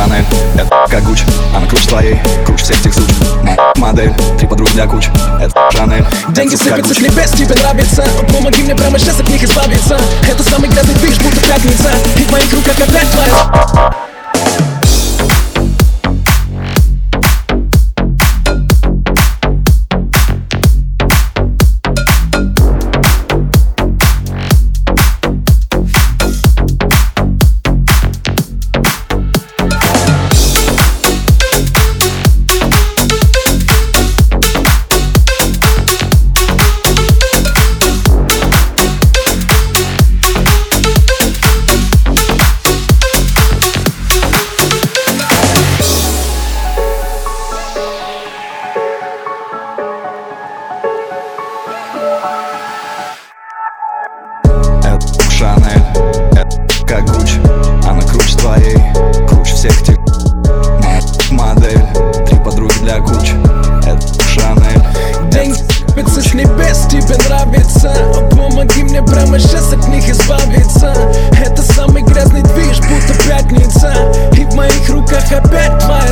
Шанель, это как Гуч, она круче твоей, круче всех тех суч. Модель, 3 подруги для куч, это Шанель. Деньги сыпятся с небес, тебе нравится. Помоги мне прямо сейчас от них избавиться. Это самый грязный движ, будто пятница. И в моих руках опять твоя. Шанель, это как Гуч, она круче твоей, круче всех тех. Модель, 3 подруги для куч, это Шанель. Деньги сыпятся с небес, тебе нравится. Помоги мне прямо сейчас от них избавиться. Это самый грязный движ, будто пятница. И в моих руках опять твоя.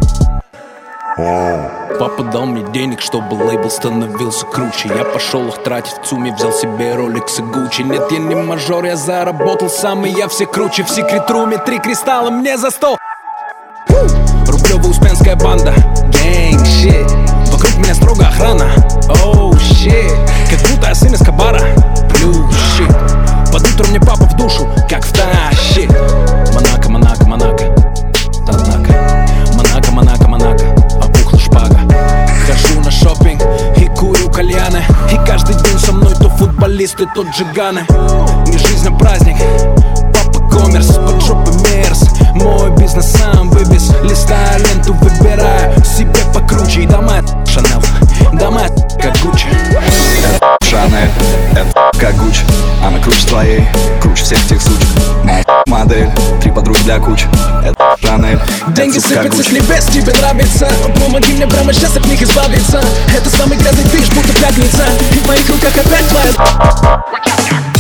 Папа дал мне денег, чтобы лейбл становился круче. Я пошел их тратить в ЦУМе, взял себе Rolex и Gucci. Нет, я не мажор, я заработал сам, и я все круче. В секрет-руме 3 кристалла мне за 100. Рублевая успенская банда, gang shit. Вокруг меня строго охрана, oh shit. Как будто я сын Эскобара, blue shit. Под утро мне папа в душу, как втащит. Монако, Монако, Монако, однако. Монако, Монако, Монако, опухла шпага. Хожу на шопинг и курю кальяны. И каждый день со мной то футболисты, то джиганы. Не жизнь, а праздник, папа коммерс, под жопой мерз. Мой бизнес сам вывез, листаю ленту, выбираю себе покруче. И дома Шанель, дома как Гуччи. Шанель, это как Гуч, она круче твоей, круче всех тех суч. Модель, 3 подруги для куч, это Шанель. Деньги сыпятся с небес, тебе нравится. Помоги мне прямо сейчас от них избавиться. Это самый грязный движ, будто пятница. И в моих руках опять твоя.